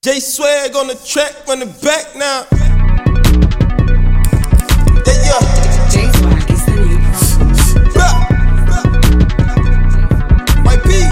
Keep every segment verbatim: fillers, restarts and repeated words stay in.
J Swag on the track, run it back now. Yeah, yeah. J Swag is the new White P.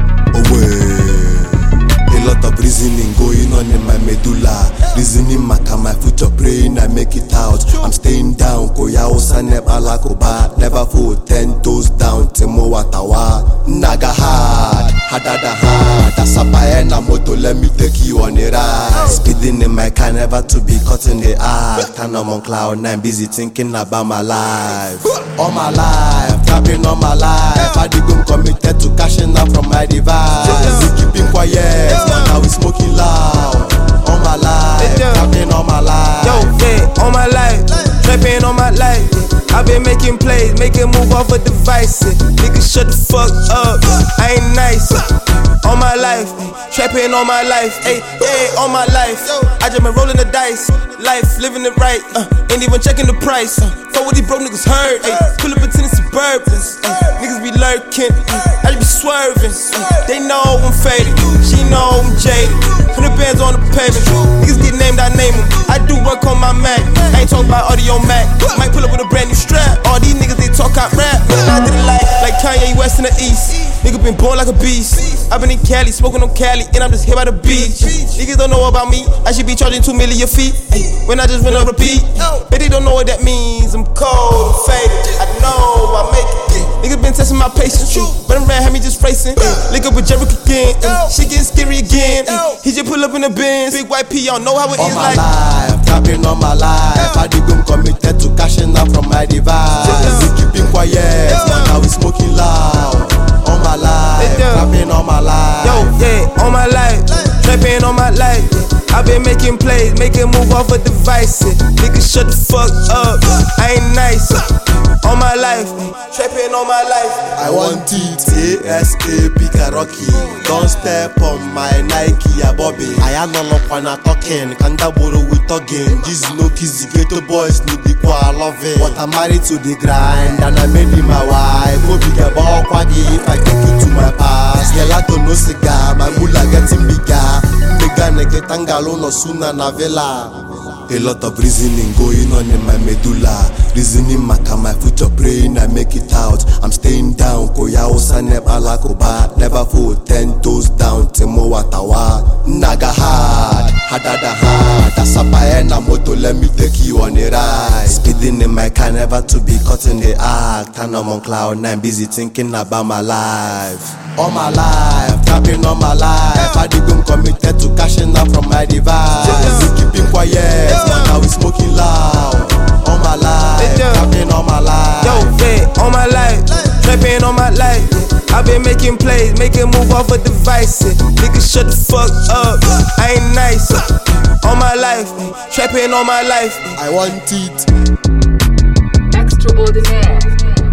Away. A lot of reasoning going on in my medulla. Reasoning maka my future, praying I make it out. I'm staying down, koya osaneb alakoba. Never fall ten toes down, temo watawa. Naga hard, hadada hard. That's a na moto, let me take you on a ride. Speeding in my car, never to be caught in the act. And I'm on cloud nine, busy thinking about my life. All my life, trapping all my life. I dig committed to cashing out from my device. Keeping quiet, now we smoking loud. All my life, trapping all my life. Yo, yeah, all my life, trapping all my life. I've been making plays, making move off a device. Niggas shut the fuck up, I ain't nice. All my life, trapping all my life. Hey, yeah, all my life. I just been rolling the dice, life, living it right. Uh, ain't even checking the price. Uh, fuck what these broke niggas heard. Hey, pull up into the Suburbans. Uh, niggas be lurking, uh, I just be swerving. Uh, they know I'm faded, she know I'm jaded. Hundred bands on the pavement, niggas get named, I name them. I do work on my Mac, I ain't talking about audio Mac. Might pull up with a brand new strap. All these niggas they talk out rap, but I did it like like Kanye West in the East. Nigga been born like a beast. I been in Cali, smoking on Cali, and I'm just here by the beach. Niggas don't know about me, I should be charging two million feet. When I just went on repeat, but they don't know what that means. I'm cold, I'm faded, I know I make it. Niggas been testing my patience, but I'm ran, had me just racing. Link up with Jericho again, she getting scary again. He just pull up in the Benz, big white P, y'all know how it all is my like. Life, trapping all my life. I dig committed to cashing out from my device. Keeping quiet, now we smoking loud. All my life, trapping all my life. Yo, yeah, all my life, trapping all my life. I've been making plays, making move off a device. Niggas shut the fuck up, I ain't nice. All my life, trapping all my life. I want it, A S A P Karoki. Don't step on my Nike, a Bobby. I am no look when I talking, Kanda Boro with talking. This no kizzy ghetto boys need the qua love it. But I'm married to the grind and I made him my wife. Go big about quaggy if I take you to my past. Gelato no cigar, my mula getting bigger. Mega nege tangalo no sooner na vela. A lot of reasoning going on in my medulla. Reasoning maka my future, praying I make it out. I'm staying down, koya osaneb alakoba. Never fall ten toes down, temo watawa. Naga hard, hadada hard. That's a na moto, let me take you on a ride. Speeding in my car, never to be caught in the act. And I'm on cloud nine, busy thinking about my life. All my life, trapping all my life. I dig committed to cashing out from my device. Keeping quiet, now we smoking loud. All my life, trapping all my life. Yo, yeah, all my life, trapping all my life. I've been making plays, making move off a device. Niggas shut the fuck up, I ain't nice. All my life, trapping all my life. I want it. Extraordinaire.